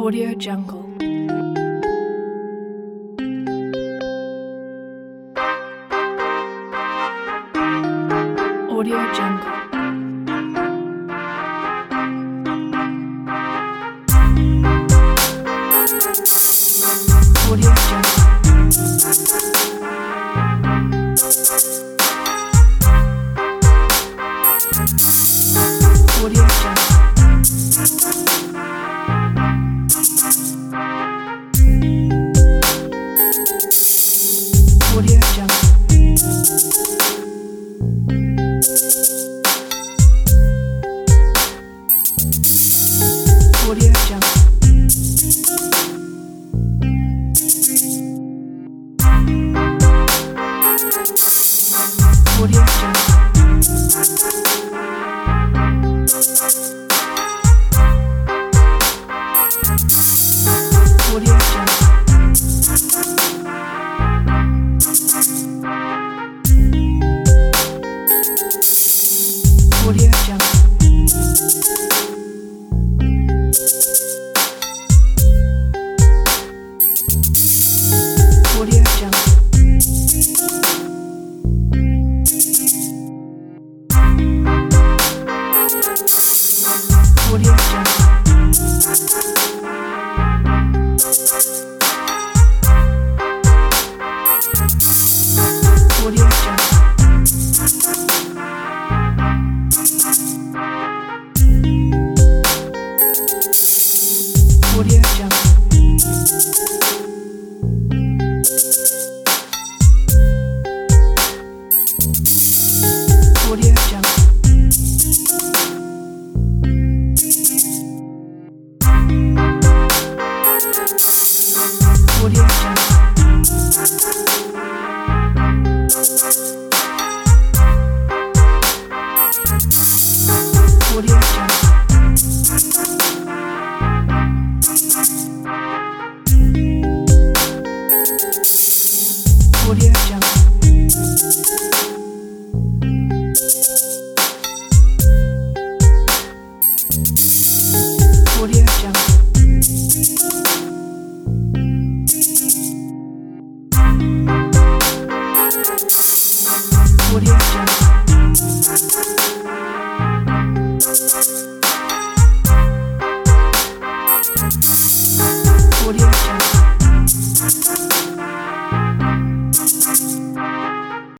Audio Jungle. Audio Jungle. Audio Jungle. Audio Jungle. Audio Jungle. Audio Jungle. Audio Jungle. Audio Jungle. Audio Jungle. Audio Jungle. Audio Jungle. Audio Jungle. Audio Jungle. Audio Jungle. Audio Jungle. Audio Jungle. Audio Jungle. Audio Jungle. Audio Jungle.